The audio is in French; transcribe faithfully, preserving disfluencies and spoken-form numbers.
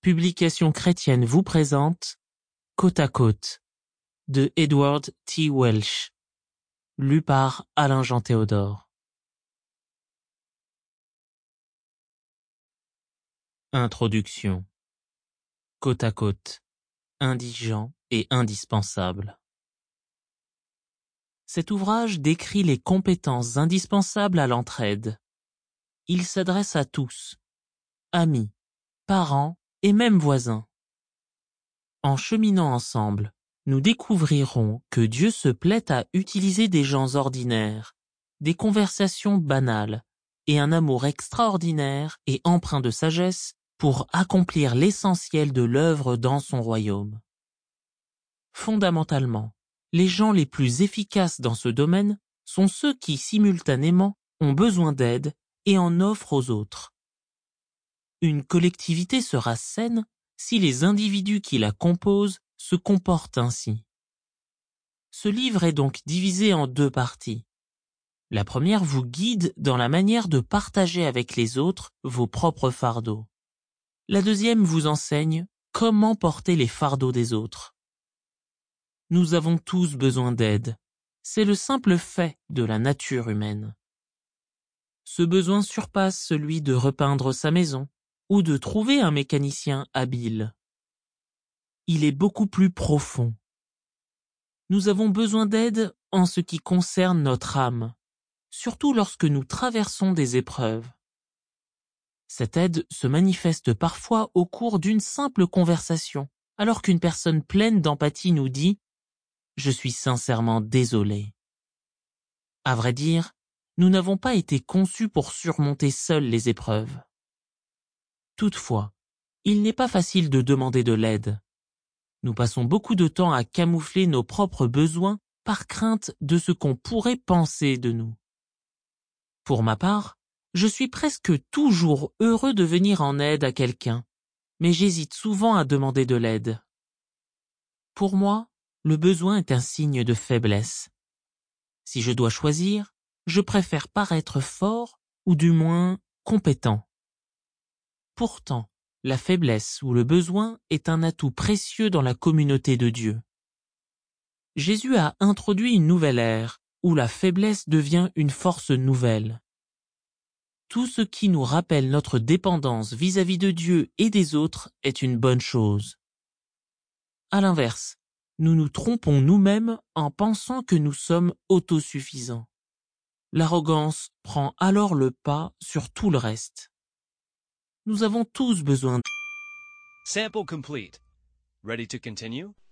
Publication chrétienne vous présente Côte à côte de Edward T. Welch, lu par Alain-Jean Théodore. Introduction. Côte à côte, indigent et indispensable. Cet ouvrage décrit les compétences indispensables à l'entraide. Il s'adresse à tous, amis, parents et même voisins. En cheminant ensemble, nous découvrirons que Dieu se plaît à utiliser des gens ordinaires, des conversations banales et un amour extraordinaire et empreint de sagesse pour accomplir l'essentiel de l'œuvre dans son royaume. Fondamentalement, les gens les plus efficaces dans ce domaine sont ceux qui, simultanément, ont besoin d'aide et en offrent aux autres. Une collectivité sera saine si les individus qui la composent se comportent ainsi. Ce livre est donc divisé en deux parties. La première vous guide dans la manière de partager avec les autres vos propres fardeaux. La deuxième vous enseigne comment porter les fardeaux des autres. Nous avons tous besoin d'aide. C'est le simple fait de la nature humaine. Ce besoin surpasse celui de repeindre sa maison ou de trouver un mécanicien habile. Il est beaucoup plus profond. Nous avons besoin d'aide en ce qui concerne notre âme, surtout lorsque nous traversons des épreuves. Cette aide se manifeste parfois au cours d'une simple conversation, alors qu'une personne pleine d'empathie nous dit « Je suis sincèrement désolé ». À vrai dire, nous n'avons pas été conçus pour surmonter seuls les épreuves. Toutefois, il n'est pas facile de demander de l'aide. Nous passons beaucoup de temps à camoufler nos propres besoins par crainte de ce qu'on pourrait penser de nous. Pour ma part, je suis presque toujours heureux de venir en aide à quelqu'un, mais j'hésite souvent à demander de l'aide. Pour moi, le besoin est un signe de faiblesse. Si je dois choisir, je préfère paraître fort ou du moins compétent. Pourtant, la faiblesse ou le besoin est un atout précieux dans la communauté de Dieu. Jésus a introduit une nouvelle ère où la faiblesse devient une force nouvelle. Tout ce qui nous rappelle notre dépendance vis-à-vis de Dieu et des autres est une bonne chose. À l'inverse, nous nous trompons nous-mêmes en pensant que nous sommes autosuffisants. L'arrogance prend alors le pas sur tout le reste. Nous avons tous besoin. Sample complete. Ready to continue?